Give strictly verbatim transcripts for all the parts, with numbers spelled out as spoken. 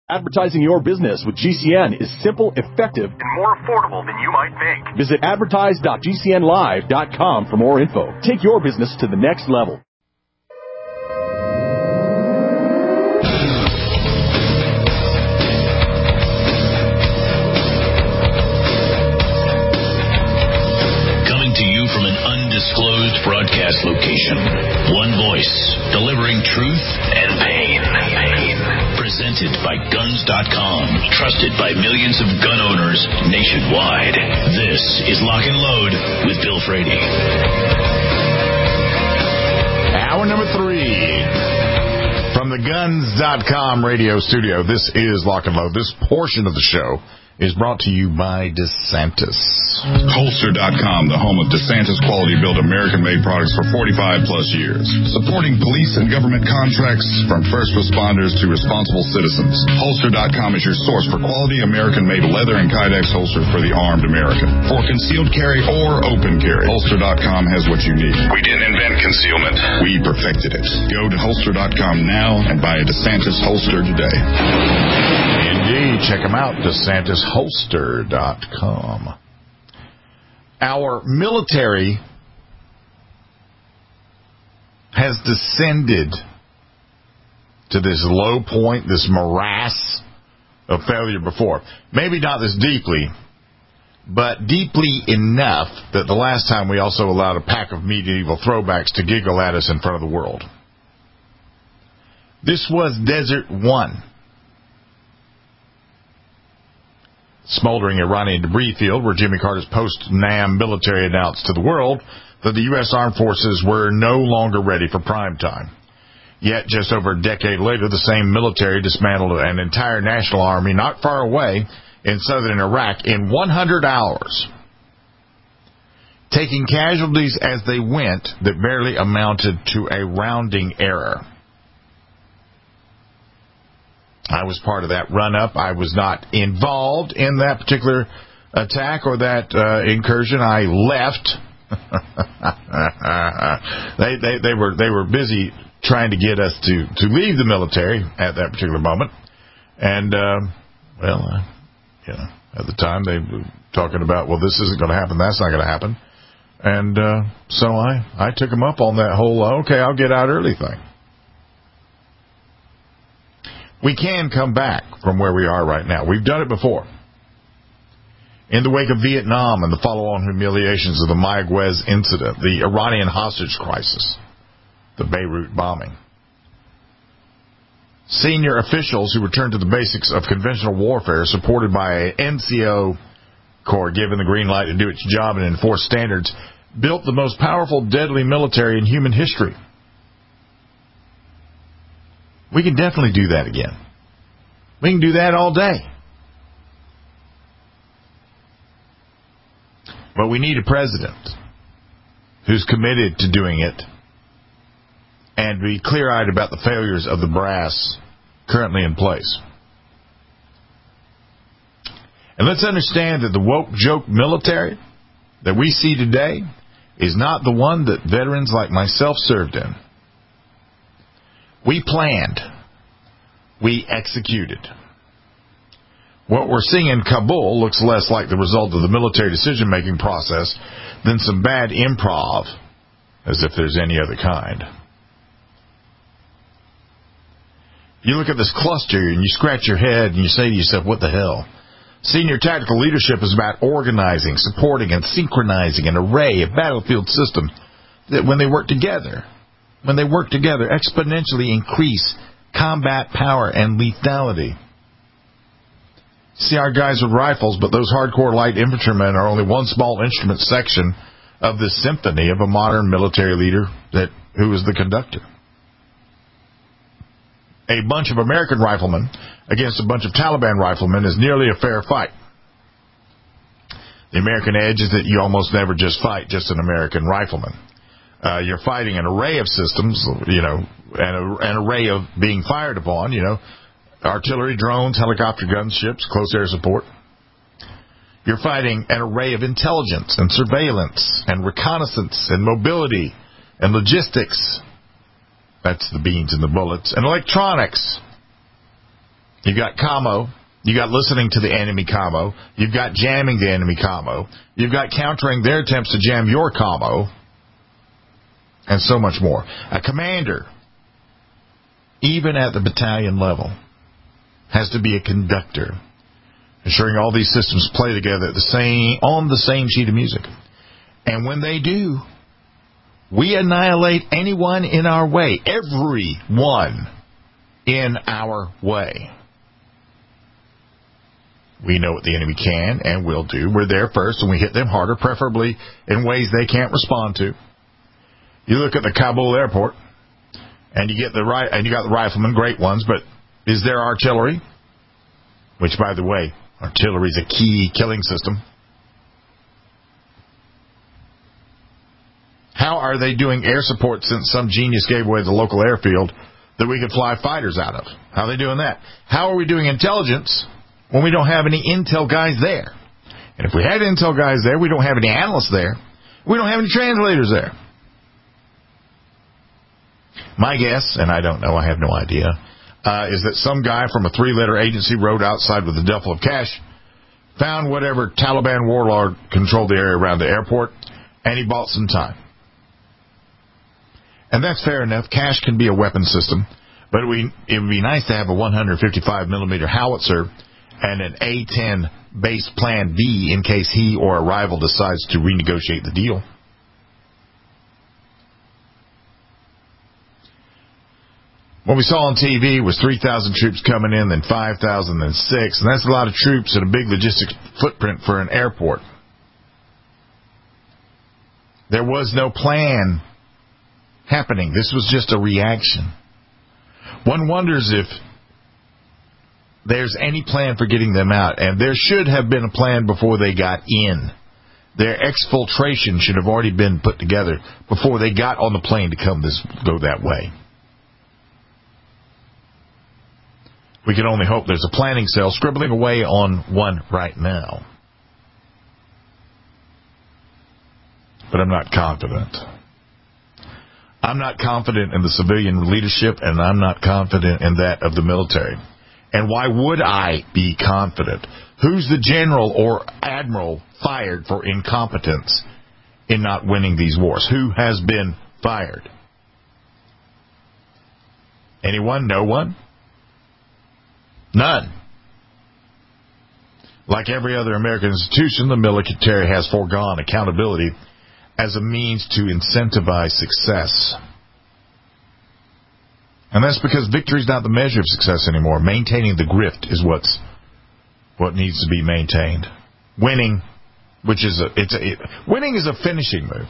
Advertising your business with G C N is simple, effective, and more affordable than you might think. Visit advertise dot g c n live dot com for more info. Take your business to the next level. Coming to you from an undisclosed broadcast location. One voice, delivering truth and pain. Pain. Presented by guns dot com. Trusted by millions of gun owners nationwide. This is Lock and Load with Bill Frady. Hour number three from the guns dot com radio studio. This is Lock and Load. This portion of the show is brought to you by DeSantis. Holster dot com, the home of DeSantis quality-built American-made products for forty-five plus years. Supporting police and government contracts from first responders to responsible citizens. Holster dot com is your source for quality American-made leather and Kydex holsters for the armed American. For concealed carry or open carry, Holster dot com has what you need. We didn't invent concealment. We perfected it. Go to Holster dot com now and buy a DeSantis holster today. Indeed. Check them out, DeSantis Holster dot com. Our military has descended to this low point, this morass of failure before. Maybe not this deeply, but deeply enough that the last time we also allowed a pack of medieval throwbacks to giggle at us in front of the world. This was Desert One. Smoldering Iranian debris field where Jimmy Carter's post-NAM military announced to the world that the U S Armed Forces were no longer ready for prime time. Yet, just over a decade later, the same military dismantled an entire national army not far away in southern Iraq in one hundred hours, taking casualties as they went that barely amounted to a rounding error. I was part of that run-up. I was not involved in that particular attack or that uh, incursion. I left. they, they they were they were busy trying to get us to, to leave the military at that particular moment. And, uh, well, uh, you know, at the time they were talking about, well, this isn't going to happen, that's not going to happen. And uh, so I, I took them up on that whole, uh, okay, I'll get out early thing. We can come back from where we are right now. We've done it before. In the wake of Vietnam and the follow-on humiliations of the Mayaguez incident, the Iranian hostage crisis, the Beirut bombing, senior officials who returned to the basics of conventional warfare, supported by an N C O Corps given the green light to do its job and enforce standards, built the most powerful, deadly military in human history. We can definitely do that again. We can do that all day. But we need a president who's committed to doing it and be clear-eyed about the failures of the brass currently in place. And let's understand that the woke joke military that we see today is not the one that veterans like myself served in. We planned. We executed. What we're seeing in Kabul looks less like the result of the military decision-making process than some bad improv, as if there's any other kind. You look at this cluster and you scratch your head and you say to yourself, what the hell? Senior tactical leadership is about organizing, supporting, and synchronizing an array of battlefield systems that when they work together, when they work together, exponentially increase combat power and lethality. See our guys with rifles, but those hardcore light infantrymen are only one small instrument section of the symphony of a modern military leader that who is the conductor. A bunch of American riflemen against a bunch of Taliban riflemen is nearly a fair fight. The American edge is that you almost never just fight just an American rifleman. Uh, you're fighting an array of systems, you know, and a, an array of being fired upon, you know, artillery, drones, helicopter, guns, ships, close air support. You're fighting an array of intelligence and surveillance and reconnaissance and mobility and logistics. That's the beans and the bullets. And electronics. You've got commo. You've got listening to the enemy commo. You've got jamming the enemy commo. You've got countering their attempts to jam your commo. And so much more. A commander, even at the battalion level, has to be a conductor, ensuring all these systems play together at the same on the same sheet of music. And when they do, we annihilate anyone in our way, everyone in our way. We know what the enemy can and will do. We're there first, and we hit them harder, preferably in ways they can't respond to. You look at the Kabul airport, and you get the right, and you got the riflemen, great ones, but is there artillery? Which, by the way, artillery is a key killing system. How are they doing air support since some genius gave away the local airfield that we could fly fighters out of? How are they doing that? How are we doing intelligence when we don't have any intel guys there? And if we had intel guys there, we don't have any analysts there. We don't have any translators there. My guess, and I don't know, I have no idea, uh, is that some guy from a three-letter agency rode outside with a duffel of cash, found whatever Taliban warlord controlled the area around the airport, and he bought some time. And that's fair enough. Cash can be a weapon system, but it would, it would be nice to have a one fifty-five millimeter howitzer and an A ten base plan B in case he or a rival decides to renegotiate the deal. What we saw on T V was three thousand troops coming in, then five thousand, then six, and that's a lot of troops and a big logistics footprint for an airport. There was no plan happening. This was just a reaction. One wonders if there's any plan for getting them out, and there should have been a plan before they got in. Their exfiltration should have already been put together before they got on the plane to come this go that way. We can only hope there's a planning cell scribbling away on one right now. But I'm not confident. I'm not confident in the civilian leadership, and I'm not confident in that of the military. And why would I be confident? Who's the general or admiral fired for incompetence in not winning these wars? Who has been fired? Anyone? No one? None. Like every other American institution, the military has foregone accountability as a means to incentivize success. And that's because victory is not the measure of success anymore. Maintaining the grift is what's what needs to be maintained. Winning, which is a it's a it, winning is a finishing move.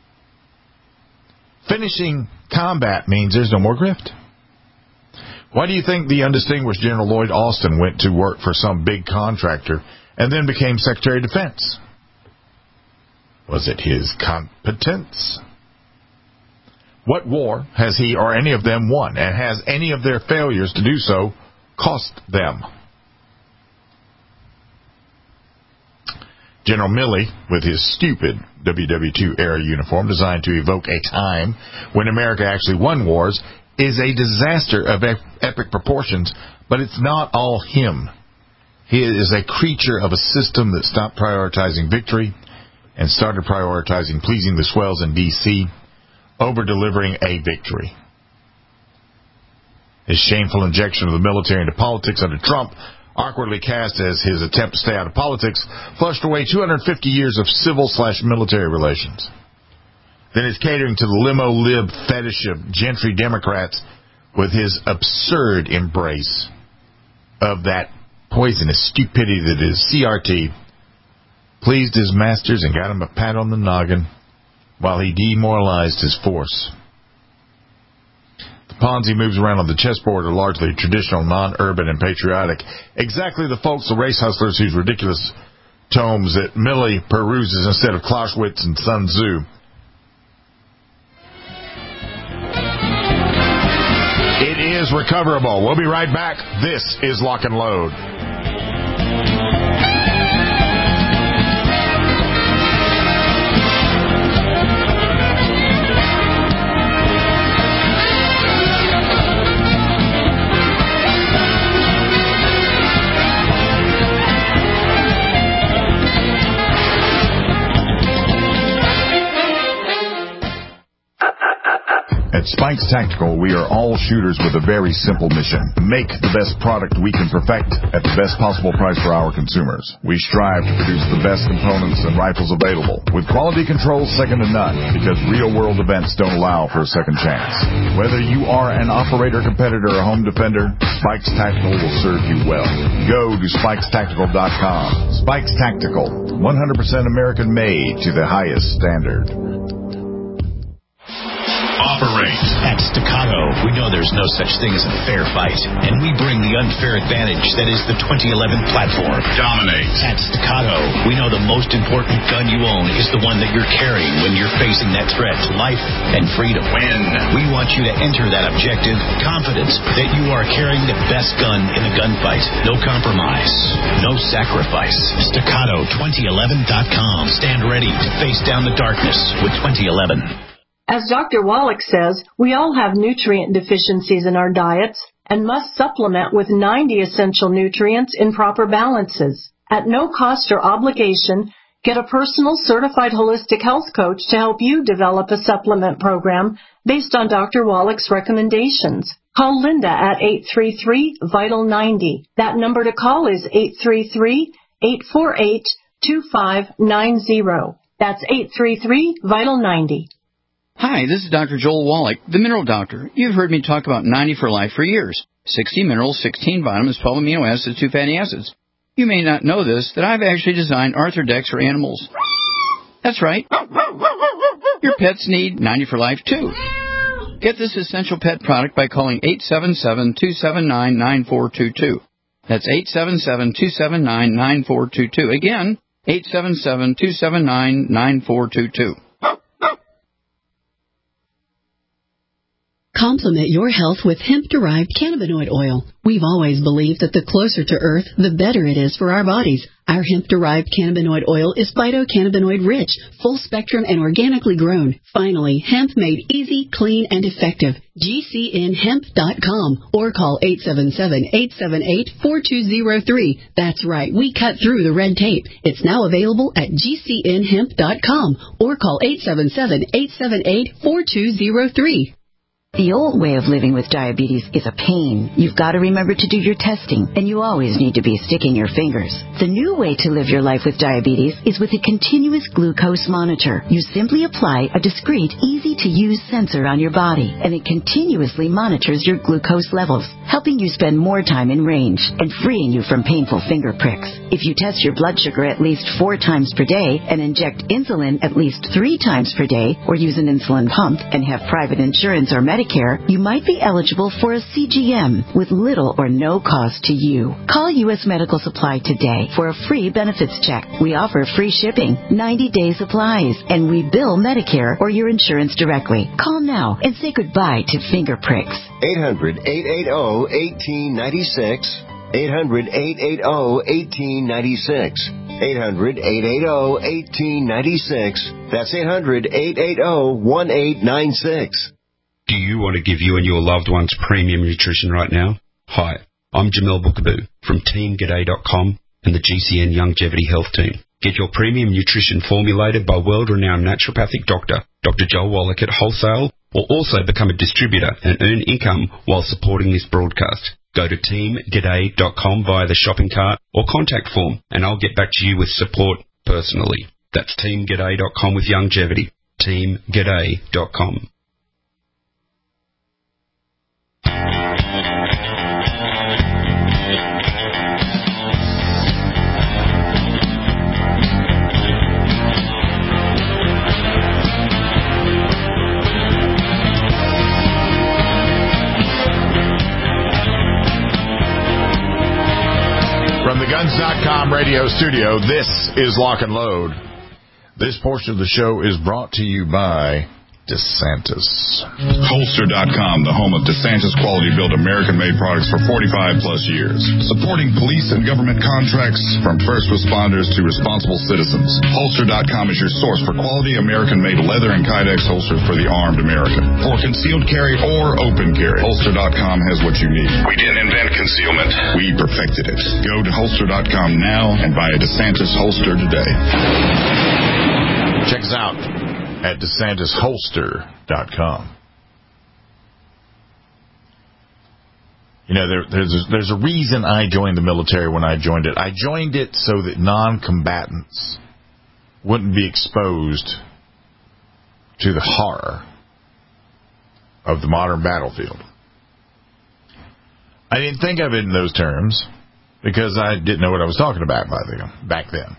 Finishing combat means there's no more grift. Why do you think the undistinguished General Lloyd Austin went to work for some big contractor and then became Secretary of Defense? Was it his competence? What war has he or any of them won, and has any of their failures to do so cost them? General Milley, with his stupid W W two era uniform designed to evoke a time when America actually won wars, is a disaster of epic proportions, but it's not all him. He is a creature of a system that stopped prioritizing victory and started prioritizing pleasing the swells in D C over delivering a victory. His shameful injection of the military into politics under Trump, awkwardly cast as his attempt to stay out of politics, flushed away two hundred fifty years of civil slash military relations. Then his catering to the limo-lib fetish of gentry Democrats with his absurd embrace of that poisonous stupidity that is C R T pleased his masters and got him a pat on the noggin while he demoralized his force. The pawns he moves around on the chessboard are largely traditional, non-urban, and patriotic. Exactly the folks, the race hustlers whose ridiculous tomes that Milley peruses instead of Clausewitz and Sun Tzu. It is recoverable. We'll be right back. This is Lock and Load. Spikes Tactical, we are all shooters with a very simple mission. Make the best product we can perfect at the best possible price for our consumers. We strive to produce the best components and rifles available, with quality control second to none, because real-world events don't allow for a second chance. Whether you are an operator, competitor, or home defender, Spikes Tactical will serve you well. Go to spikes tactical dot com. Spikes Tactical, one hundred percent American-made to the highest standard. Operate. At Staccato, we know there's no such thing as a fair fight, and we bring the unfair advantage that is the twenty eleven platform. Dominate. At Staccato, we know the most important gun you own is the one that you're carrying when you're facing that threat to life and freedom. Win. We want you to enter that objective confident that you are carrying the best gun in the gunfight. No compromise. No sacrifice. Staccato twenty eleven dot com. Stand ready to face down the darkness with twenty eleven. As Doctor Wallach says, we all have nutrient deficiencies in our diets and must supplement with ninety essential nutrients in proper balances. At no cost or obligation, get a personal certified holistic health coach to help you develop a supplement program based on Doctor Wallach's recommendations. Call Linda at eight three three, vital ninety. That number to call is eight three three, eight four eight, two five nine zero. That's eight three three, vital ninety. Hi, this is Doctor Joel Wallach, the Mineral Doctor. You've heard me talk about ninety for Life for years. sixty minerals, sixteen vitamins, twelve amino acids, two fatty acids. You may not know this, that I've actually designed Arthrodex for animals. That's right. Your pets need ninety for Life, too. Get this essential pet product by calling eight seven seven, two seven nine, nine four two two. That's eight seven seven, two seven nine, nine four two two. Again, eight seven seven, two seven nine, nine four two two. Complement your health with hemp-derived cannabinoid oil. We've always believed that the closer to Earth, the better it is for our bodies. Our hemp-derived cannabinoid oil is phytocannabinoid rich, full-spectrum, and organically grown. Finally, hemp made easy, clean, and effective. G C N hemp dot com or call eight seven seven, eight seven eight, four two zero three. That's right, we cut through the red tape. It's now available at G C N hemp dot com or call eight seven seven, eight seven eight, four two zero three. The old way of living with diabetes is a pain. You've got to remember to do your testing, and you always need to be sticking your fingers. The new way to live your life with diabetes is with a continuous glucose monitor. You simply apply a discreet, easy-to-use sensor on your body, and it continuously monitors your glucose levels, helping you spend more time in range and freeing you from painful finger pricks. If you test your blood sugar at least four times per day and inject insulin at least three times per day, or use an insulin pump and have private insurance or Medicare, you might be eligible for a C G M with little or no cost to you. Call U S Medical Supply today for a free benefits check. We offer free shipping, ninety-day supplies, and we bill Medicare or your insurance directly. Call now and say goodbye to finger pricks. eight hundred, eight eight zero, one eight nine six. eight hundred, eight eight zero, one eight nine six. eight hundred, eight eight zero, one eight nine six. That's eight hundred, eight eight zero, one eight nine six. Do you want to give you and your loved ones premium nutrition right now? Hi, I'm Jamel Bookaboo from Team G'day dot com and the G C N Longevity Health Team. Get your premium nutrition formulated by world-renowned naturopathic doctor, Doctor Joel Wallach at wholesale, or also become a distributor and earn income while supporting this broadcast. Go to Team G'day dot com via the shopping cart or contact form, and I'll get back to you with support personally. That's Team G'day dot com with longevity. Team G'day dot com. From the Guns dot com radio studio, this is Lock and Load. This portion of the show is brought to you by DeSantis. Holster dot com, the home of DeSantis quality-built American-made products for forty-five plus years. Supporting police and government contracts from first responders to responsible citizens. Holster dot com is your source for quality American-made leather and Kydex holsters for the armed American. For concealed carry or open carry, Holster dot com has what you need. We didn't invent concealment. We perfected it. Go to Holster dot com now and buy a DeSantis holster today. Check us out at DeSantis Holster dot com. You know, there, there's a, there's a reason I joined the military when I joined it. I joined it so that non-combatants wouldn't be exposed to the horror of the modern battlefield. I didn't think of it in those terms because I didn't know what I was talking about by the, back then.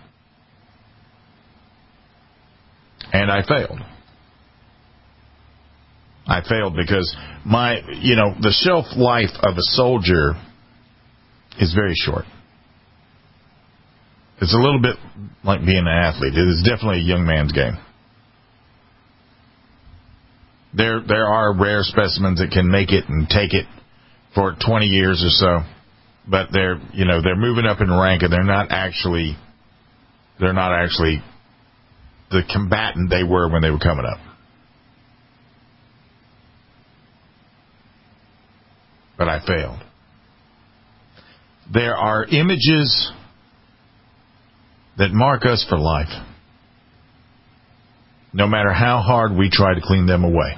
And I failed. I failed because my, you know, the shelf life of a soldier is very short. It's a little bit like being an athlete. It is definitely a young man's game. There, there are rare specimens that can make it and take it for twenty years or so, but they're, you know, they're moving up in rank and they're not actually, they're not actually the combatant they were when they were coming up. But I failed. There are images that mark us for life, no matter how hard we try to clean them away.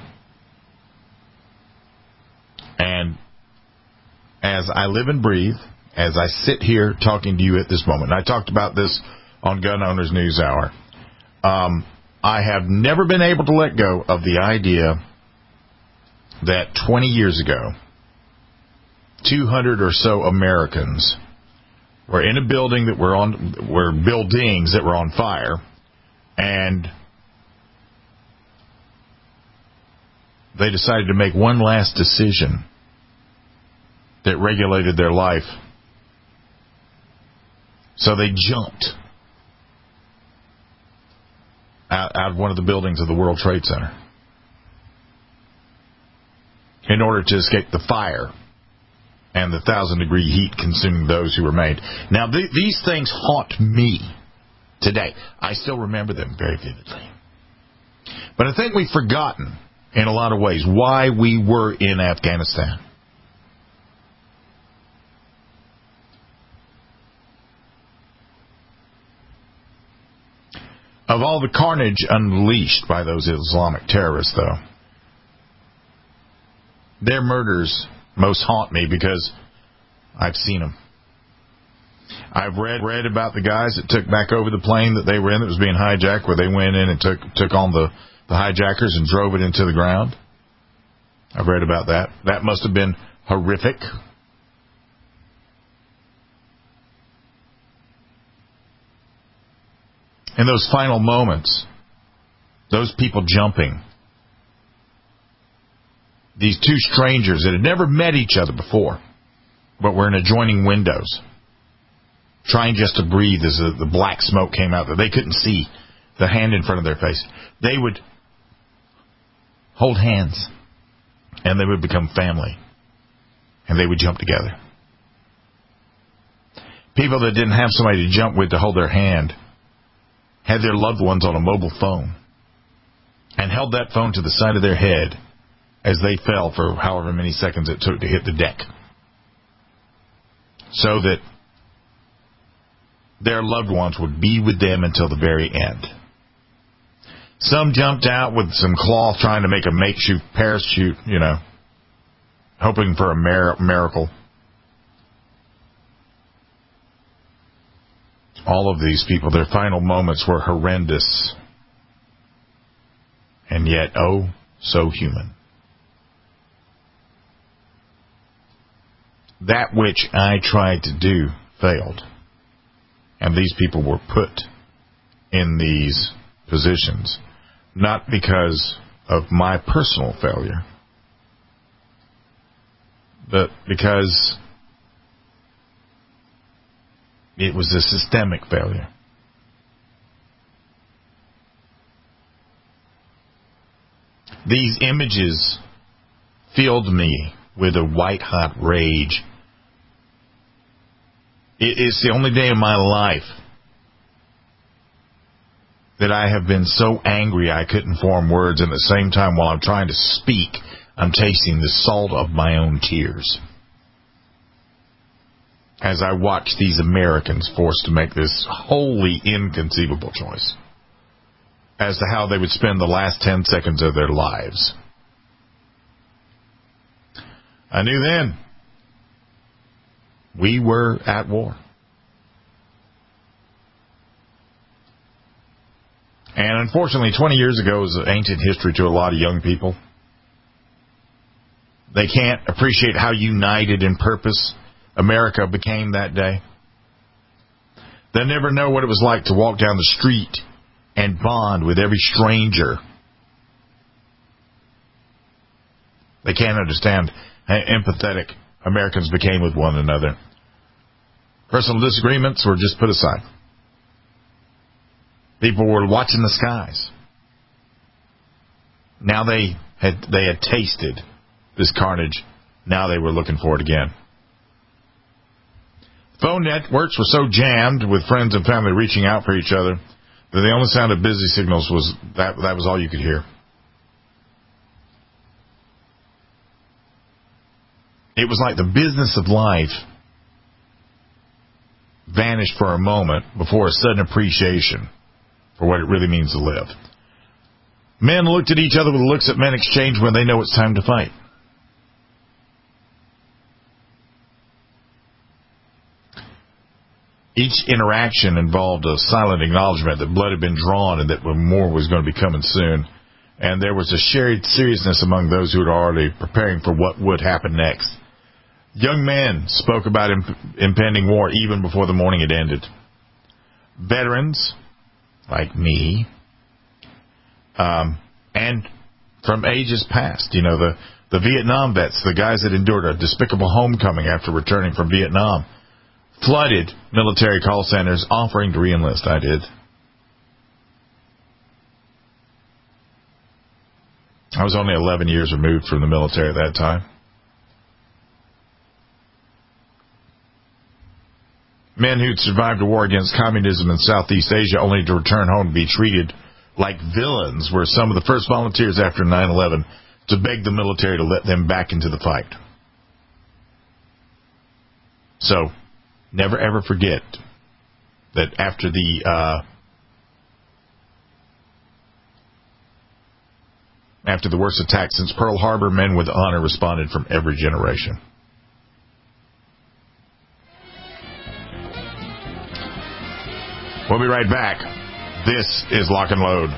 And as I live and breathe, as I sit here talking to you at this moment, and I talked about this on Gun Owners News Hour, um, I have never been able to let go of the idea that twenty years ago, two hundred or so Americans were in a building that were on, were buildings that were on fire, and they decided to make one last decision that regulated their life. So they jumped out, out of one of the buildings of the World Trade Center in order to escape the fire and the thousand degree heat consuming those who remained. Now, th- these things haunt me today. I still remember them very vividly. But I think we've forgotten, in a lot of ways, why we were in Afghanistan. Of all the carnage unleashed by those Islamic terrorists, though, their murders most haunt me because I've seen them. I've read read about the guys that took back over the plane that they were in that was being hijacked, where they went in and took took on the, the hijackers and drove it into the ground. I've read about that. That must have been horrific. In those final moments, those people jumping, these two strangers that had never met each other before, but were in adjoining windows, trying just to breathe as the, the black smoke came out that they couldn't see, the hand in front of their face. They would hold hands, and they would become family, and they would jump together. People that didn't have somebody to jump with to hold their hand had their loved ones on a mobile phone and held that phone to the side of their head as they fell for however many seconds it took to hit the deck, so that their loved ones would be with them until the very end. Some jumped out with some cloth trying to make a makeshift parachute, you know, hoping for a mir- miracle. All of these people, their final moments were horrendous, and yet, oh, so human. That which I tried to do failed, and these people were put in these positions, not because of my personal failure, but because it was a systemic failure. These images filled me with a white-hot rage. It is the only day of my life that I have been so angry I couldn't form words, and at the same time, while I'm trying to speak, I'm tasting the salt of my own tears as I watch these Americans forced to make this wholly inconceivable choice as to how they would spend the last ten seconds of their lives. I knew then We were at war. And unfortunately, twenty years ago is ancient history to a lot of young people. They can't appreciate how united in purpose America became that day. They never know what it was like to walk down the street and bond with every stranger. They can't understand how empathetic Americans became with one another. Personal disagreements were just put aside. People were watching the skies. Now they had they had tasted this carnage. Now they were looking for it again. Phone networks were so jammed with friends and family reaching out for each other that the only sound of busy signals was that that was all you could hear. It was like the business of life vanished for a moment before a sudden appreciation for what it really means to live. Men looked at each other with looks that men exchange when they know it's time to fight. Each interaction involved a silent acknowledgement that blood had been drawn and that more was going to be coming soon. And there was a shared seriousness among those who were already preparing for what would happen next. Young men spoke about imp- impending war even before the morning had ended. Veterans, like me, um, and from ages past, you know, the, the Vietnam vets, the guys that endured a despicable homecoming after returning from Vietnam, flooded military call centers offering to reenlist. I did. I was only eleven years removed from the military at that time. Men who'd survived a war against communism in Southeast Asia only to return home to be treated like villains were some of the first volunteers after nine eleven to beg the military to let them back into the fight. So, never ever forget that after the uh, after the worst attack since Pearl Harbor, men with honor responded from every generation. We'll be right back. This is Lock and Load.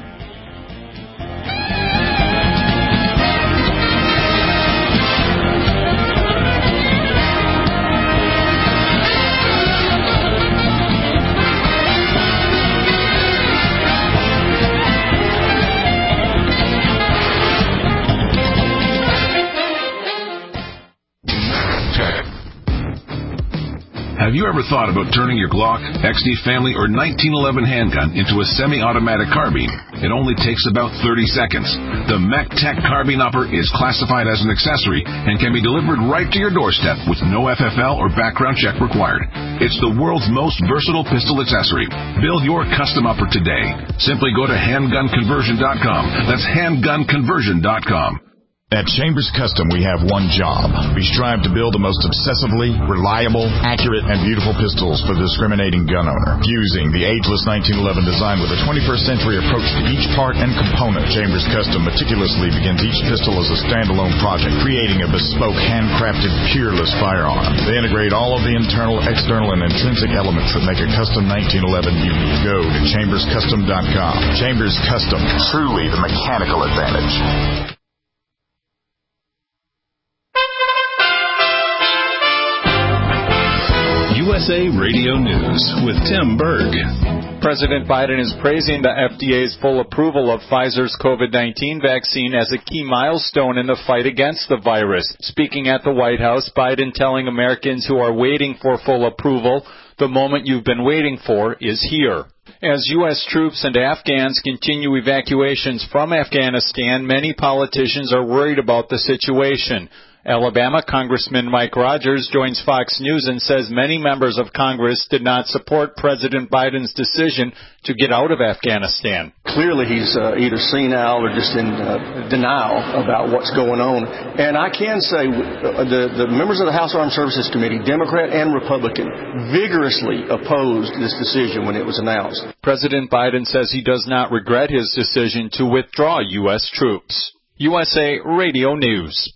Have you ever thought about turning your Glock, X D Family, or nineteen eleven handgun into a semi-automatic carbine? It only takes about thirty seconds. The MechTech Carbine Upper is classified as an accessory and can be delivered right to your doorstep with no F F L or background check required. It's the world's most versatile pistol accessory. Build your custom upper today. Simply go to handgun conversion dot com. That's handgun conversion dot com. At Chambers Custom, we have one job. We strive to build the most obsessively reliable, accurate, and beautiful pistols for the discriminating gun owner. Fusing the ageless nineteen eleven design with a twenty-first century approach to each part and component, Chambers Custom meticulously begins each pistol as a standalone project, creating a bespoke, handcrafted, peerless firearm. They integrate all of the internal, external, and intrinsic elements that make a custom nineteen eleven unique. Go to chambers custom dot com. Chambers Custom, truly the mechanical advantage. U S A Radio News with Tim Berg. President Biden is praising the F D A's full approval of Pfizer's COVID nineteen vaccine as a key milestone in the fight against the virus. Speaking at the White House, Biden telling Americans who are waiting for full approval, the moment you've been waiting for is here. As U S troops and Afghans continue evacuations from Afghanistan, many politicians are worried about the situation. Alabama Congressman Mike Rogers joins Fox News and says many members of Congress did not support President Biden's decision to get out of Afghanistan. Clearly he's uh, either senile or just in uh, denial about what's going on. And I can say uh, the, the members of the House Armed Services Committee, Democrat and Republican, vigorously opposed this decision when it was announced. President Biden says he does not regret his decision to withdraw U S troops. U S A Radio News.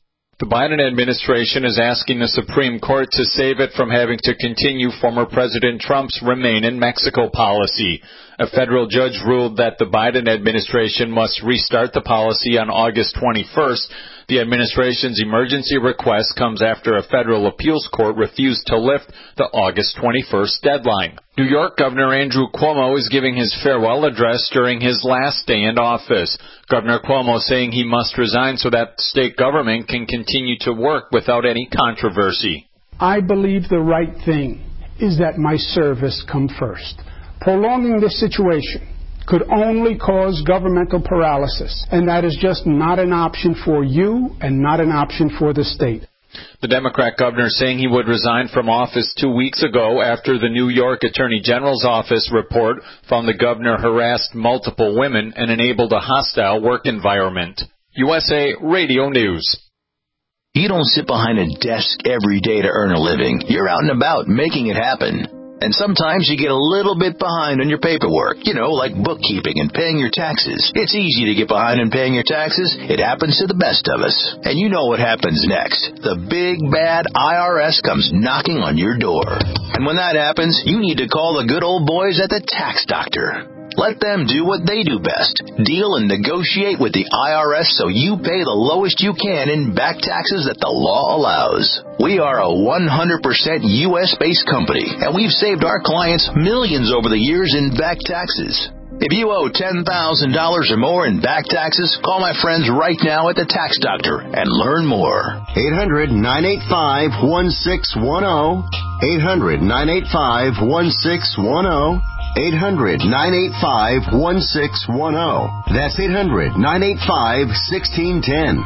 The Biden administration is asking the Supreme Court to save it from having to continue former President Trump's Remain in Mexico policy. A federal judge ruled that the Biden administration must restart the policy on August twenty-first. The administration's emergency request comes after a federal appeals court refused to lift the August twenty-first deadline. New York Governor Andrew Cuomo is giving his farewell address during his last day in office. Governor Cuomo saying he must resign so that the state government can continue to work without any controversy. I believe the right thing is that my service come first. Prolonging this situation could only cause governmental paralysis, and that is just not an option for you and not an option for the state. The Democrat governor saying he would resign from office two weeks ago after the New York Attorney General's office report found the governor harassed multiple women and enabled a hostile work environment. U S A Radio News. You don't sit behind a desk every day to earn a living. You're out and about making it happen. And sometimes you get a little bit behind on your paperwork, you know, like bookkeeping and paying your taxes. It's easy to get behind in paying your taxes. It happens to the best of us. And you know what happens next. The big, bad I R S comes knocking on your door. And when that happens, you need to call the good old boys at the Tax Doctor. Let them do what they do best. Deal and negotiate with the I R S so you pay the lowest you can in back taxes that the law allows. We are a one hundred percent U S-based company, and we've saved our clients millions over the years in back taxes. If you owe ten thousand dollars or more in back taxes, call my friends right now at the Tax Doctor and learn more. eight hundred, nine eight five, one six one zero. eight hundred, nine eight five, one six one zero. eight hundred, nine eight five, one six one zero. That's eight hundred, nine eight five, one six one zero.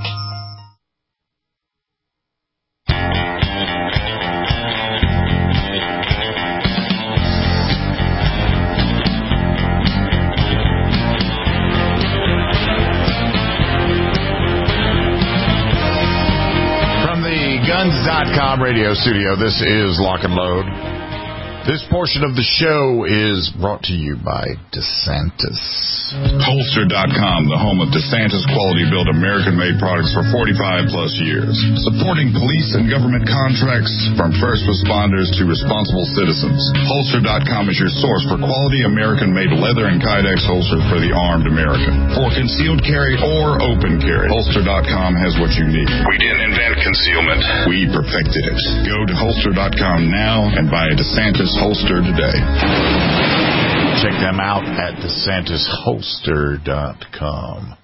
From the Guns dot com radio studio, this is Lock and Load. This portion of the show is brought to you by DeSantis. Holster dot com, the home of DeSantis quality-built American-made products for forty-five plus years. Supporting police and government contracts from first responders to responsible citizens. Holster dot com is your source for quality American-made leather and Kydex holsters for the armed American. For concealed carry or open carry, Holster dot com has what you need. We didn't invent concealment. We perfected it. Go to Holster dot com now and buy a DeSantis holster today. Check them out at DeSantis Holster dot com.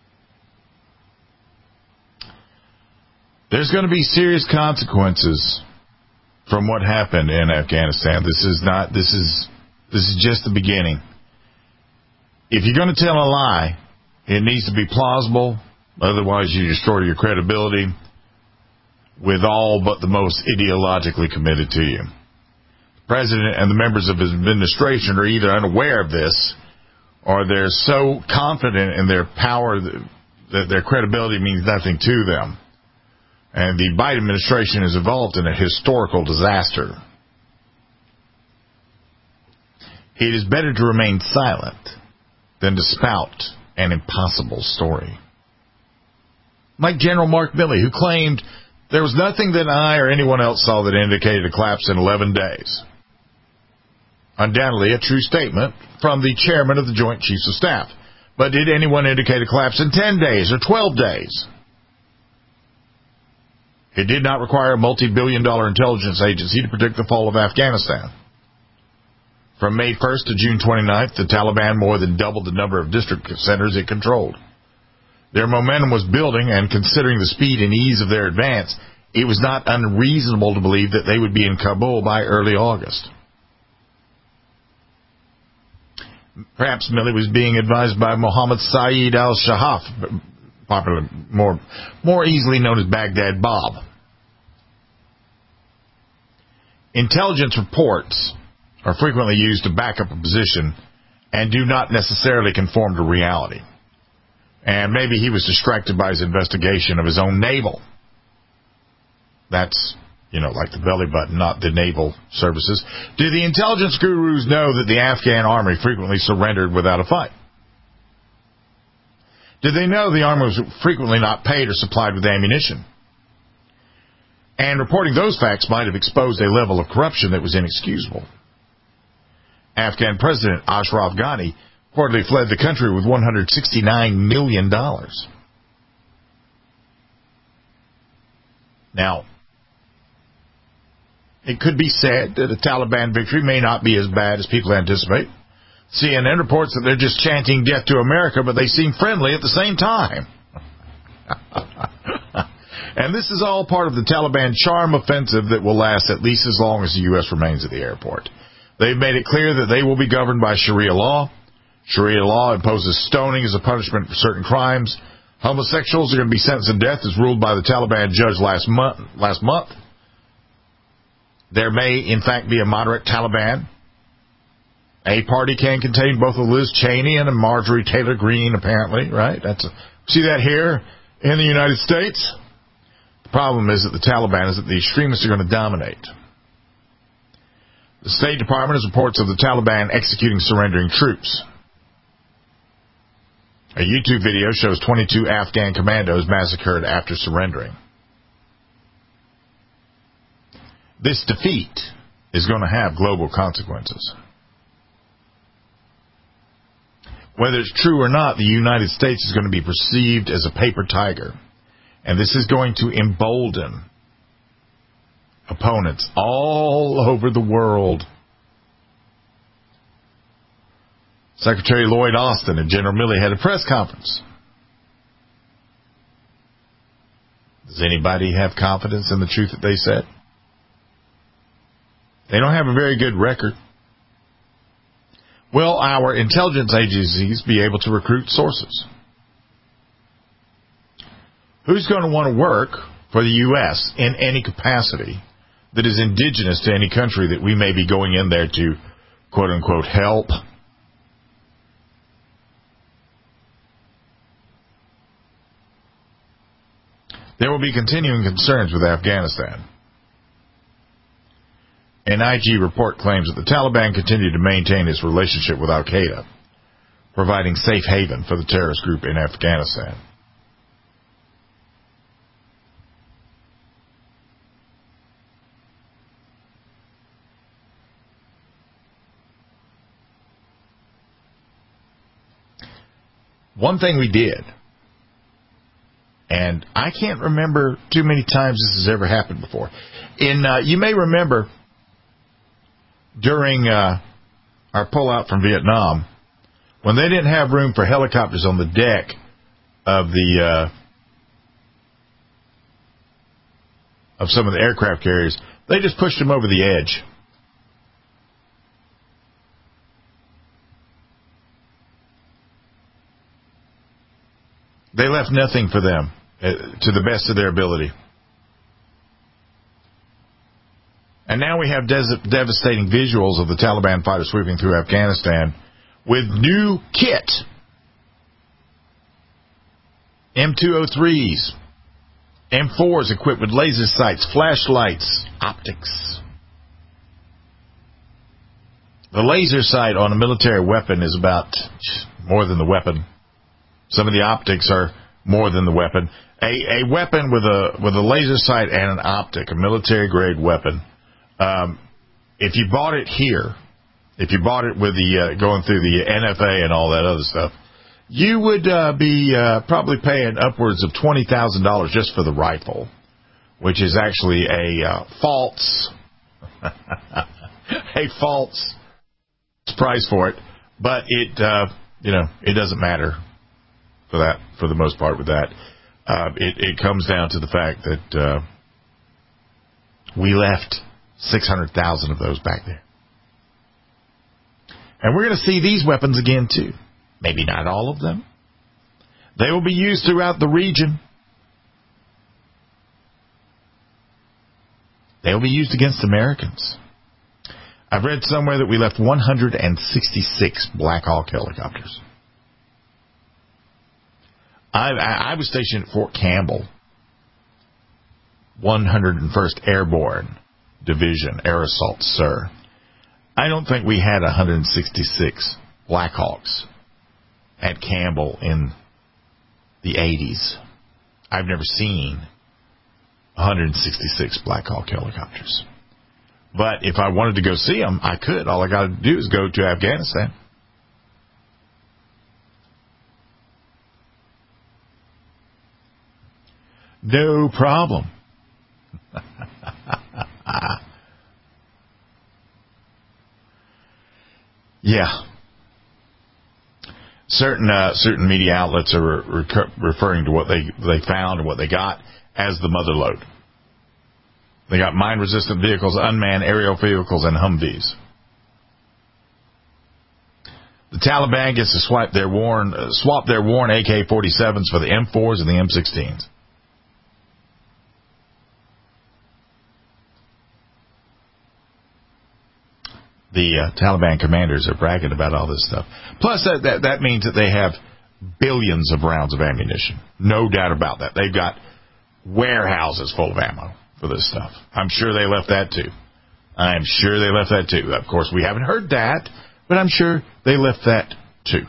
There's going to be serious consequences from what happened in Afghanistan. This is not, this is, this is just the beginning. If you're going to tell a lie, it needs to be plausible. Otherwise, you destroy your credibility with all but the most ideologically committed to you. The president and the members of his administration are either unaware of this or they're so confident in their power that their credibility means nothing to them. And the Biden administration is involved in a historical disaster. It is better to remain silent than to spout an impossible story. Like General Mark Milley, who claimed there was nothing that I or anyone else saw that indicated a collapse in eleven days. Undoubtedly a true statement from the chairman of the Joint Chiefs of Staff. But did anyone indicate a collapse in ten days or twelve days? It did not require a multi-billion dollar intelligence agency to predict the fall of Afghanistan. From May first to June twenty-ninth, the Taliban more than doubled the number of district centers it controlled. Their momentum was building, and considering the speed and ease of their advance, it was not unreasonable to believe that they would be in Kabul by early August. Perhaps Milley was being advised by Mohammed Saeed al-Shahaf, popular, more, more easily known as Baghdad Bob. Intelligence reports are frequently used to back up a position and do not necessarily conform to reality. And maybe he was distracted by his investigation of his own navel. That's, you know, like the belly button, not the naval services. Do the intelligence gurus know that the Afghan army frequently surrendered without a fight? Did they know the army was frequently not paid or supplied with ammunition? And reporting those facts might have exposed a level of corruption that was inexcusable. Afghan President Ashraf Ghani reportedly fled the country with one hundred sixty-nine million dollars. Now, it could be said that a Taliban victory may not be as bad as people anticipate. C N N reports that they're just chanting death to America, but they seem friendly at the same time. And this is all part of the Taliban charm offensive that will last at least as long as the U S remains at the airport. They've made it clear that they will be governed by Sharia law. Sharia law imposes stoning as a punishment for certain crimes. Homosexuals are going to be sentenced to death as ruled by the Taliban judge last month. Last month. There may, in fact, be a moderate Taliban. A party can contain both a Liz Cheney and a Marjorie Taylor Greene, apparently, right? That's a, see that here in the United States? The problem is that the Taliban is that the extremists are going to dominate. The State Department has reports of the Taliban executing surrendering troops. A YouTube video shows twenty-two Afghan commandos massacred after surrendering. This defeat is going to have global consequences. Whether it's true or not, the United States is going to be perceived as a paper tiger. And this is going to embolden opponents all over the world. Secretary Lloyd Austin and General Milley had a press conference. Does anybody have confidence in the truth that they said? They don't have a very good record. Will our intelligence agencies be able to recruit sources? Who's going to want to work for the U S in any capacity that is indigenous to any country that we may be going in there to, quote unquote, help? There will be continuing concerns with Afghanistan. An I G report claims that the Taliban continued to maintain its relationship with Al-Qaeda, providing safe haven for the terrorist group in Afghanistan. One thing we did, and I can't remember too many times this has ever happened before. In uh, you may remember during uh, our pullout from Vietnam, when they didn't have room for helicopters on the deck of the uh, of some of the aircraft carriers, they just pushed them over the edge. They left nothing for them, uh, to the best of their ability. And now we have des- devastating visuals of the Taliban fighters sweeping through Afghanistan with new kit. M two oh threes, M fours equipped with laser sights, flashlights, optics. The laser sight on a military weapon is about more than the weapon. Some of the optics are more than the weapon. A, a weapon with a with a laser sight and an optic, a military-grade weapon. Um, if you bought it here, if you bought it with the uh, going through the N F A and all that other stuff, you would uh, be uh, probably paying upwards of twenty thousand dollars just for the rifle, which is actually a uh, false, a false price for it. But it, uh, you know, it doesn't matter for that, for the most part with that. Uh, it, it comes down to the fact that uh, we left six hundred thousand of those back there. And we're going to see these weapons again, too. Maybe not all of them. They will be used throughout the region. They will be used against Americans. I've read somewhere that we left one hundred sixty-six Black Hawk helicopters. I, I, I was stationed at Fort Campbell, one hundred first Airborne Division, Air Assault, sir. I don't think we had one hundred sixty-six Black Hawks at Campbell in the eighties. I've never seen one one hundred sixty-six Black Hawk helicopters. But if I wanted to go see them, I could. All I got to do is go to Afghanistan. No problem. Yeah. Certain uh, certain media outlets are re- re- referring to what they they found and what they got as the mother lode. They got mine-resistant vehicles, unmanned aerial vehicles, and Humvees. The Taliban gets to swap their worn uh, swap their worn A K forty-sevens for the M fours and the M sixteens. The uh, Taliban commanders are bragging about all this stuff. Plus, that, that that means that they have billions of rounds of ammunition. No doubt about that. They've got warehouses full of ammo for this stuff. I'm sure they left that too. I'm sure they left that too. Of course, we haven't heard that, but I'm sure they left that too.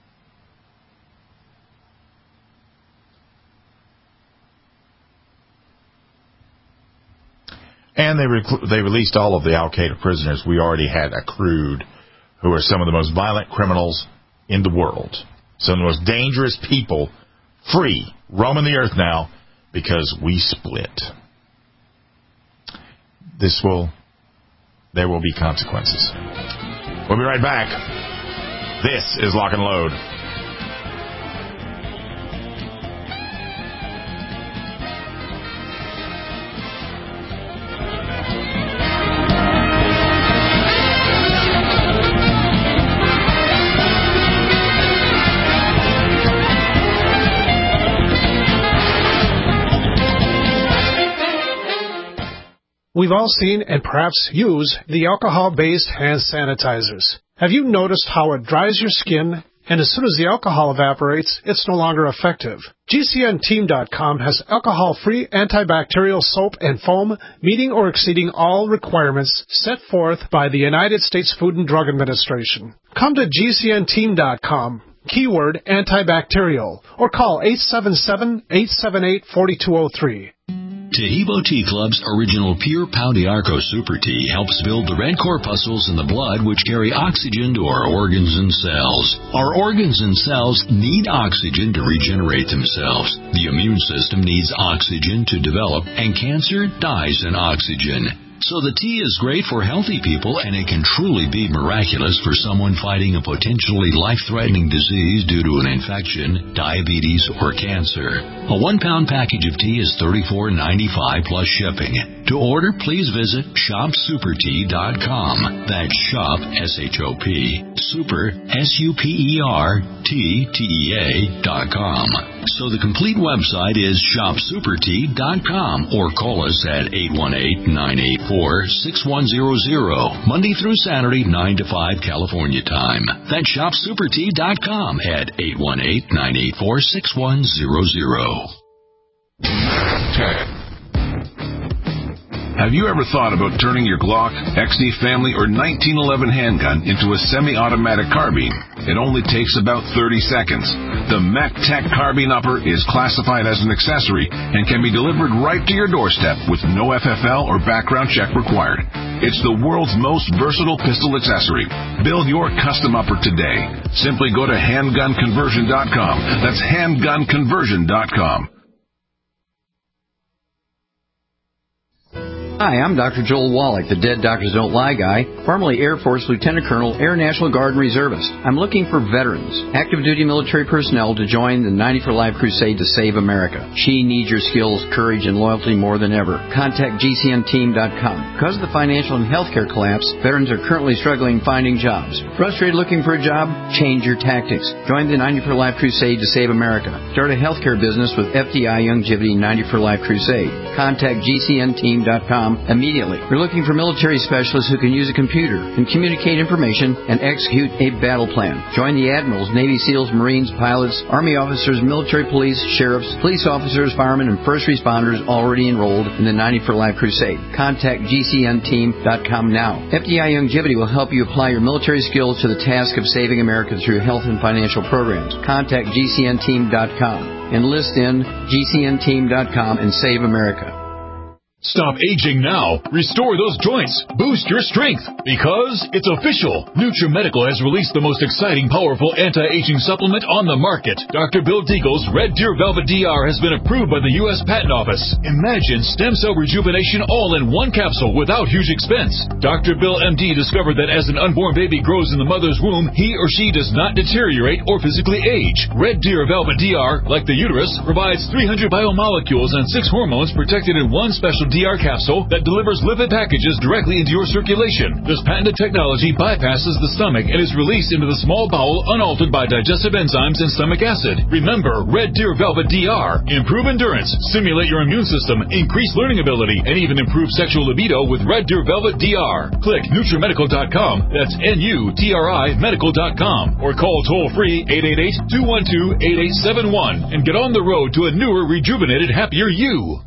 And they rec- they released all of the Al-Qaeda prisoners we already had accrued, who are some of the most violent criminals in the world. Some of the most dangerous people free, roaming the earth now, because we split. This will, there will be consequences. We'll be right back. This is Lock and Load. We've all seen and perhaps use the alcohol-based hand sanitizers. Have you noticed how it dries your skin, and as soon as the alcohol evaporates, it's no longer effective? G C N team dot com has alcohol-free antibacterial soap and foam meeting or exceeding all requirements set forth by the United States Food and Drug Administration. Come to G C N team dot com, keyword antibacterial, or call eight seven seven, eight seven eight, four two zero three. Tahibo Tea Club's original Pure Pau d'Arco Super Tea helps build the red corpuscles in the blood which carry oxygen to our organs and cells. Our organs and cells need oxygen to regenerate themselves. The immune system needs oxygen to develop, and cancer dies in oxygen. So the tea is great for healthy people, and it can truly be miraculous for someone fighting a potentially life-threatening disease due to an infection, diabetes, or cancer. A one-pound package of tea is thirty-four ninety-five plus shipping. To order, please visit shop super tea dot com. That's shop, S H O P, super, S U P E R, T, T E A, dot com. So the complete website is shop super tea dot com, or call us at eight one eight, nine eight four, six one zero zero, Monday through Saturday, nine to five California time. That's shop super tea dot com at eight one eight, nine eight four, six one zero zero. Have you ever thought about turning your Glock, X D Family, or nineteen eleven handgun into a semi-automatic carbine? It only takes about thirty seconds. The MacTech Carbine Upper is classified as an accessory and can be delivered right to your doorstep with no F F L or background check required. It's the world's most versatile pistol accessory. Build your custom upper today. Simply go to handgun conversion dot com. That's handgun conversion dot com. Hi, I'm Doctor Joel Wallach, the Dead Doctors Don't Lie guy, formerly Air Force Lieutenant Colonel, Air National Guard and Reservist. I'm looking for veterans, active duty military personnel to join the ninety for Life crusade to save America. She needs your skills, courage, and loyalty more than ever. Contact G C N team dot com. Because of the financial and healthcare collapse, veterans are currently struggling finding jobs. Frustrated looking for a job? Change your tactics. Join the ninety for Life crusade to save America. Start a healthcare business with F D I Youngevity ninety for Life crusade. Contact G C N team dot com immediately. We're looking for military specialists who can use a computer and communicate information and execute a battle plan. Join the admirals, Navy SEALs, Marines, pilots, Army officers, military police, sheriffs, police officers, firemen, and first responders already enrolled in the ninety for Life crusade. Contact G C N team dot com now. F D I Youngevity will help you apply your military skills to the task of saving America through health and financial programs. Contact G C N team dot com. Enlist in G C N team dot com and save America. Stop aging now. Restore those joints. Boost your strength. Because it's official. NutriMedical has released the most exciting, powerful anti-aging supplement on the market. Doctor Bill Deagle's Red Deer Velvet D R has been approved by the U S Patent Office. Imagine stem cell rejuvenation all in one capsule without huge expense. Doctor Bill M D discovered that as an unborn baby grows in the mother's womb, he or she does not deteriorate or physically age. Red Deer Velvet D R, like the uterus, provides three hundred biomolecules and six hormones protected in one special D R capsule that delivers lipid packages directly into your circulation. This patented technology bypasses the stomach and is released into the small bowel unaltered by digestive enzymes and stomach acid. Remember, Red Deer Velvet D R. Improve endurance, stimulate your immune system, increase learning ability, and even improve sexual libido with Red Deer Velvet D R. Click NutriMedical dot com, that's N U T R I medical dot com, or call toll-free eight eight eight, two one two, eight eight seven one and get on the road to a newer, rejuvenated, happier you.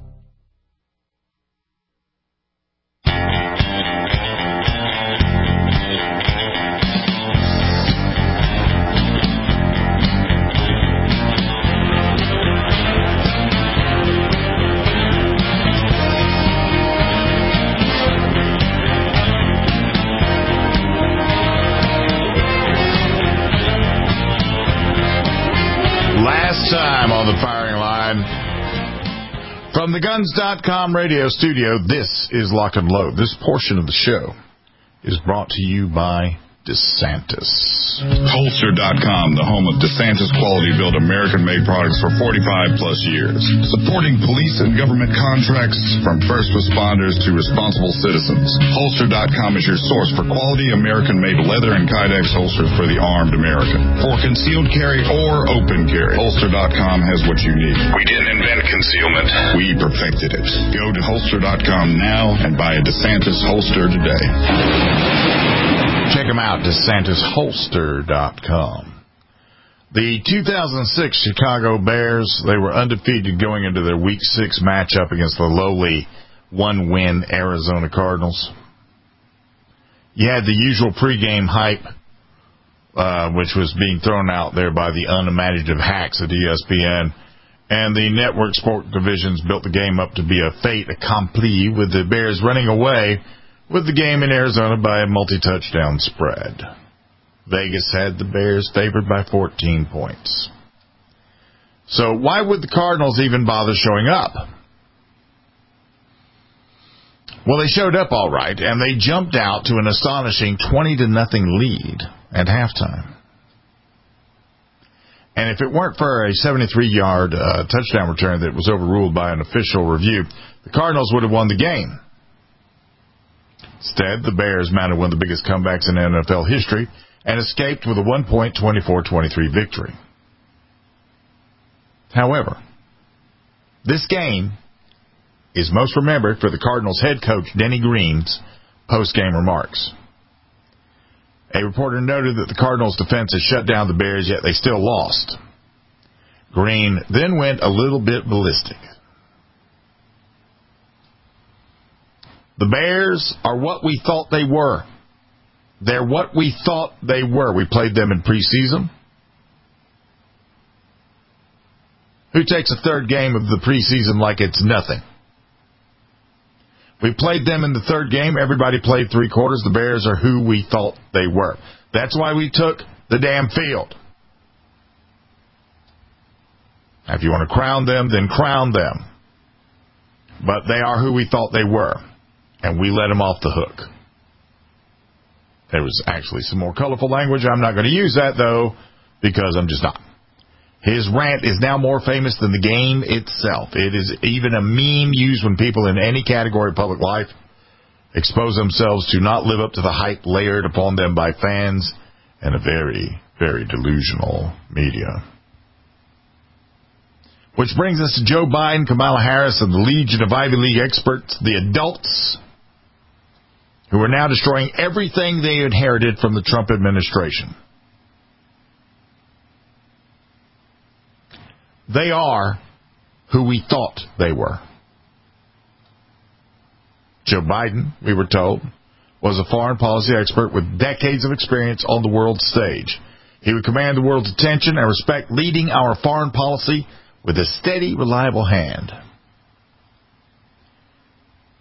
Time on the firing line from the guns dot com radio studio. This is Lock and Load. This portion of the show is brought to you by DeSantis. Holster dot com, the home of DeSantis quality built American-made products for forty-five plus years. Supporting police and government contracts from first responders to responsible citizens. Holster dot com is your source for quality American-made leather and Kydex holsters for the armed American. For concealed carry or open carry, Holster dot com has what you need. We didn't invent concealment. We perfected it. Go to Holster dot com now and buy a DeSantis holster today. Check them out, DeSantis Holster dot com. The two thousand six Chicago Bears, they were undefeated going into their Week six matchup against the lowly one-win Arizona Cardinals. You had the usual pregame hype, uh, which was being thrown out there by the unimaginative hacks at E S P N, and the network sport divisions built the game up to be a fait accompli, with the Bears running away with the game in Arizona by a multi-touchdown spread. Vegas had the Bears favored by fourteen points. So why would the Cardinals even bother showing up? Well, they showed up all right, and they jumped out to an astonishing twenty to nothing lead at halftime. And if it weren't for a seventy-three-yard uh, touchdown return that was overruled by an official review, the Cardinals would have won the game. Instead, the Bears mounted one of the biggest comebacks in N F L history and escaped with a one-point, twenty-four twenty-three victory. However, this game is most remembered for the Cardinals head coach Denny Green's post-game remarks. A reporter noted that the Cardinals' defense had shut down the Bears, yet they still lost. Green then went a little bit ballistic. The Bears are what we thought they were. They're what we thought they were. We played them in preseason. Who takes a third game of the preseason like it's nothing? We played them in the third game. Everybody played three quarters. The Bears are who we thought they were. That's why we took the damn field. Now, if you want to crown them, then crown them. But they are who we thought they were. And we let them off the hook. There was actually some more colorful language. I'm not going to use that, though, because I'm just not. His rant is now more famous than the game itself. It is even a meme used when people in any category of public life expose themselves to not live up to the hype layered upon them by fans and a very, very delusional media. Which brings us to Joe Biden, Kamala Harris, and the legion of Ivy League experts, the adults, who are now destroying everything they inherited from the Trump administration. They are who we thought they were. Joe Biden, we were told, was a foreign policy expert with decades of experience on the world stage. He would command the world's attention and respect, leading our foreign policy with a steady, reliable hand.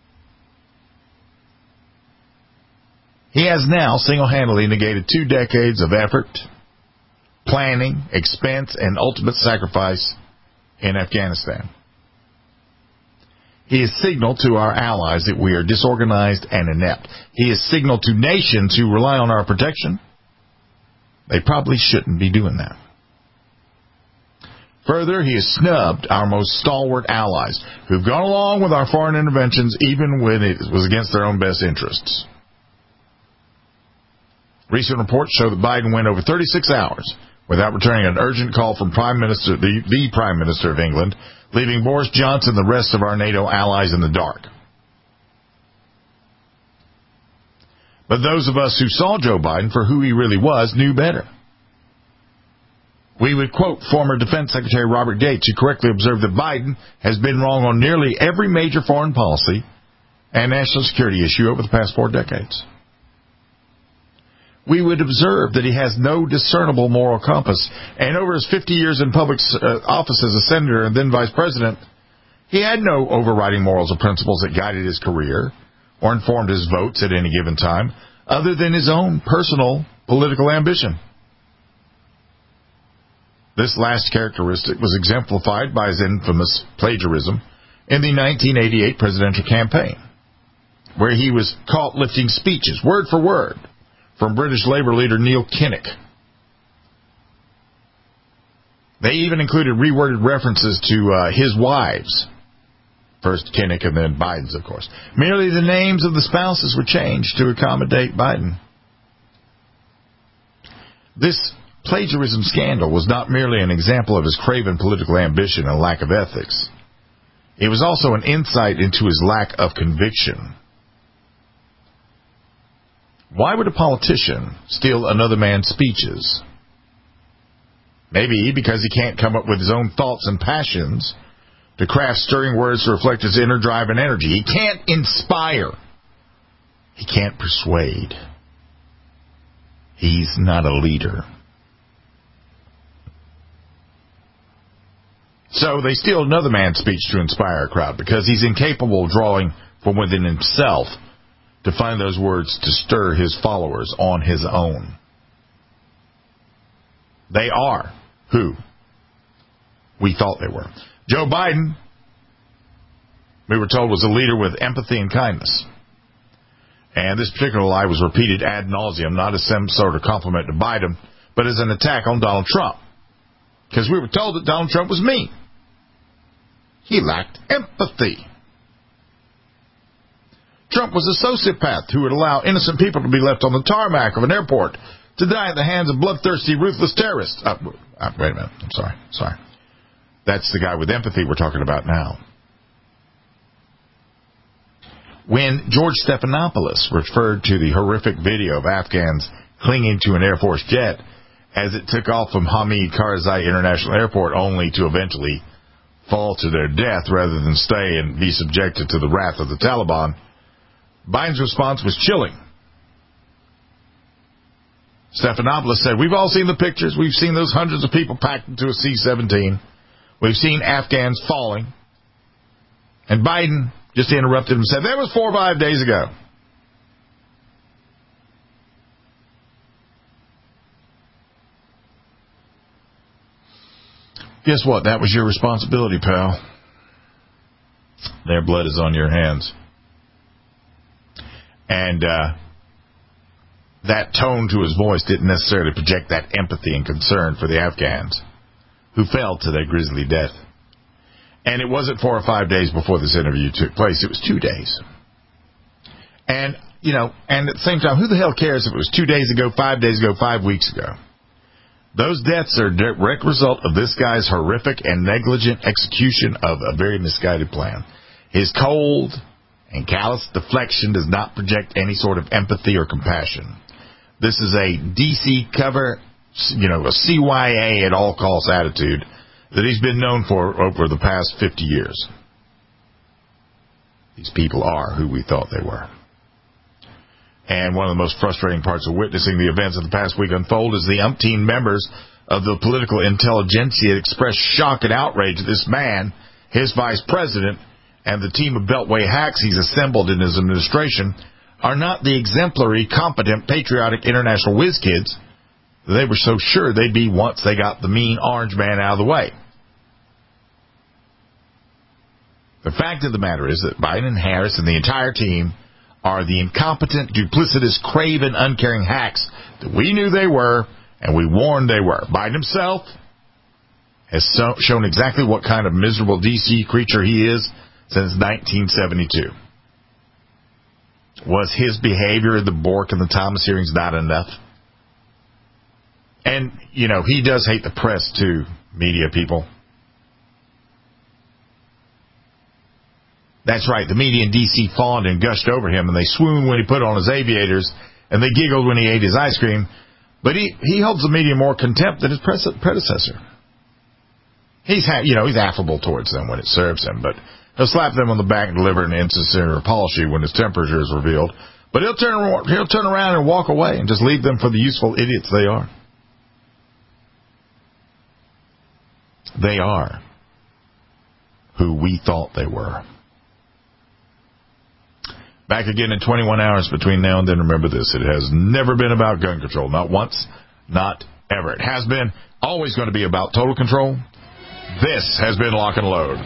He has now single-handedly negated two decades of effort, planning, expense, and ultimate sacrifice in Afghanistan. He has signaled to our allies that we are disorganized and inept. He has signaled to nations who rely on our protection they probably shouldn't be doing that. Further, he has snubbed our most stalwart allies who've gone along with our foreign interventions even when it was against their own best interests. Recent reports show that Biden went over thirty-six hours without returning an urgent call from Prime Minister, the, the Prime Minister of England, leaving Boris Johnson and the rest of our NATO allies in the dark. But those of us who saw Joe Biden for who he really was knew better. We would quote former Defense Secretary Robert Gates, who correctly observed that Biden has been wrong on nearly every major foreign policy and national security issue over the past four decades. We would observe that he has no discernible moral compass, and over his fifty years in public uh, office as a senator and then vice president, he had no overriding morals or principles that guided his career or informed his votes at any given time, other than his own personal political ambition. This last characteristic was exemplified by his infamous plagiarism in the nineteen eighty-eight presidential campaign, where he was caught lifting speeches, word for word, from British Labour leader Neil Kinnock. They even included reworded references to uh, his wives, first Kinnock and then Biden's, of course. Merely the names of the spouses were changed to accommodate Biden. This plagiarism scandal was not merely an example of his craven political ambition and lack of ethics. It was also an insight into his lack of conviction. Why would a politician steal another man's speeches? Maybe because he can't come up with his own thoughts and passions to craft stirring words to reflect his inner drive and energy. He can't inspire. He can't persuade. He's not a leader. So they steal another man's speech to inspire a crowd because he's incapable of drawing from within himself to find those words to stir his followers on his own. They are who we thought they were. Joe Biden, we were told, was a leader with empathy and kindness. And this particular lie was repeated ad nauseum, not as some sort of compliment to Biden, but as an attack on Donald Trump. Because we were told that Donald Trump was mean. He lacked empathy. Trump was a sociopath who would allow innocent people to be left on the tarmac of an airport to die at the hands of bloodthirsty, ruthless terrorists. Uh, uh, wait a minute. I'm sorry. Sorry. That's the guy with empathy we're talking about now. When George Stephanopoulos referred to the horrific video of Afghans clinging to an Air Force jet as it took off from Hamid Karzai International Airport only to eventually fall to their death rather than stay and be subjected to the wrath of the Taliban, Biden's response was chilling. Stephanopoulos said, "We've all seen the pictures. We've seen those hundreds of people packed into a C seventeen. We've seen Afghans falling." And Biden just interrupted him and said, "That was four or five days ago." Guess what? That was your responsibility, pal. Their blood is on your hands. And uh, that tone to his voice didn't necessarily project that empathy and concern for the Afghans who fell to their grisly death. And it wasn't four or five days before this interview took place. It was two days. And, you know, and at the same time, who the hell cares if it was two days ago, five days ago, five weeks ago? Those deaths are a direct result of this guy's horrific and negligent execution of a very misguided plan. His cold and callous deflection does not project any sort of empathy or compassion. This is a D C cover, you know, a C Y A at all costs attitude that he's been known for over the past fifty years. These people are who we thought they were. And one of the most frustrating parts of witnessing the events of the past week unfold is the umpteen members of the political intelligentsia expressed shock and outrage at this man, his vice president, and the team of Beltway hacks he's assembled in his administration are not the exemplary, competent, patriotic international whiz kids they were so sure they'd be once they got the mean orange man out of the way. The fact of the matter is that Biden and Harris and the entire team are the incompetent, duplicitous, craven, uncaring hacks that we knew they were and we warned they were. Biden himself has so, shown exactly what kind of miserable D C creature he is since nineteen seventy-two. Was his behavior at the Bork and the Thomas hearings not enough? And, you know, he does hate the press, too, media people. That's right, the media in D C fawned and gushed over him, and they swooned when he put on his aviators, and they giggled when he ate his ice cream. But he, he holds the media more contempt than his predecessor. He's, ha- you know, he's affable towards them when it serves him, but he'll slap them on the back and deliver an insincere apology when his temperature is revealed. But he'll turn, he'll turn around and walk away and just leave them for the useful idiots they are. They are who we thought they were. Back again in twenty-one hours between now and then. Remember this, it has never been about gun control. Not once, not ever. It has been always going to be about total control. This has been Lock and Load.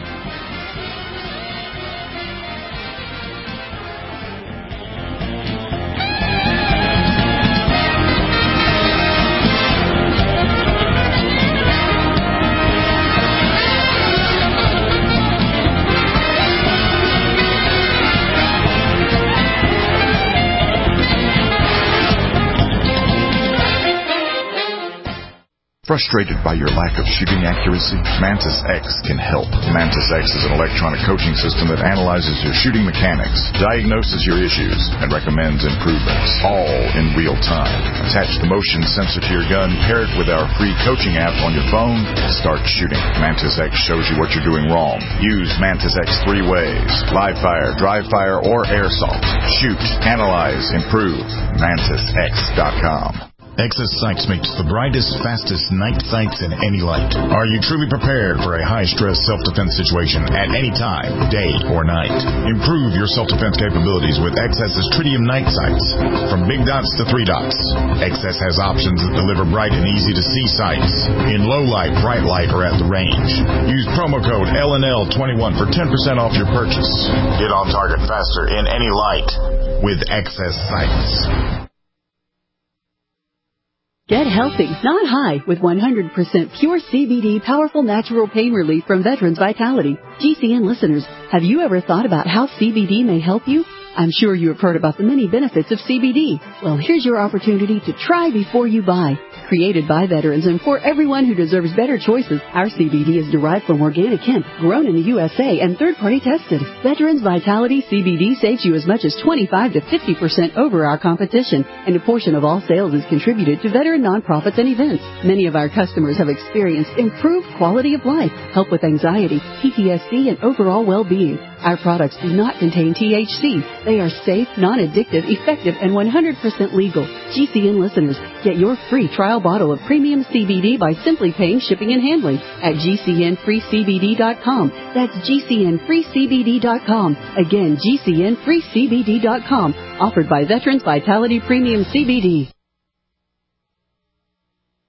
Frustrated by your lack of shooting accuracy? Mantis X can help. Mantis X is an electronic coaching system that analyzes your shooting mechanics, diagnoses your issues, and recommends improvements, all in real time. Attach the motion sensor to your gun, pair it with our free coaching app on your phone, and start shooting. Mantis X shows you what you're doing wrong. Use Mantis X three ways: live fire, dry fire, or airsoft. Shoot, analyze, improve. Mantis X dot com. Excess Sights makes the brightest, fastest night sights in any light. Are you truly prepared for a high-stress self-defense situation at any time, day or night? Improve your self-defense capabilities with Excess's Tritium night sights. From big dots to three dots, Excess has options that deliver bright and easy-to-see sights in low light, bright light, or at the range. Use promo code L N L twenty-one for ten percent off your purchase. Get on target faster in any light with Excess Sights. Get healthy, not high, with one hundred percent pure C B D powerful natural pain relief from Veterans Vitality. G C N listeners, have you ever thought about how C B D may help you? I'm sure you have heard about the many benefits of C B D. Well, here's your opportunity to try before you buy. Created by veterans and for everyone who deserves better choices, our C B D is derived from organic hemp, grown in the U S A, and third-party tested. Veterans Vitality C B D saves you as much as twenty-five to fifty percent over our competition, and a portion of all sales is contributed to veteran nonprofits and events. Many of our customers have experienced improved quality of life, help with anxiety, P T S D, and overall well-being. Our products do not contain T H C. They are safe, non-addictive, effective, and one hundred percent legal. G C N listeners, get your free trial bottle of premium C B D by simply paying shipping and handling at G C N free C B D dot com. That's G C N free C B D dot com. Again, G C N free C B D dot com. Offered by Veterans Vitality Premium C B D.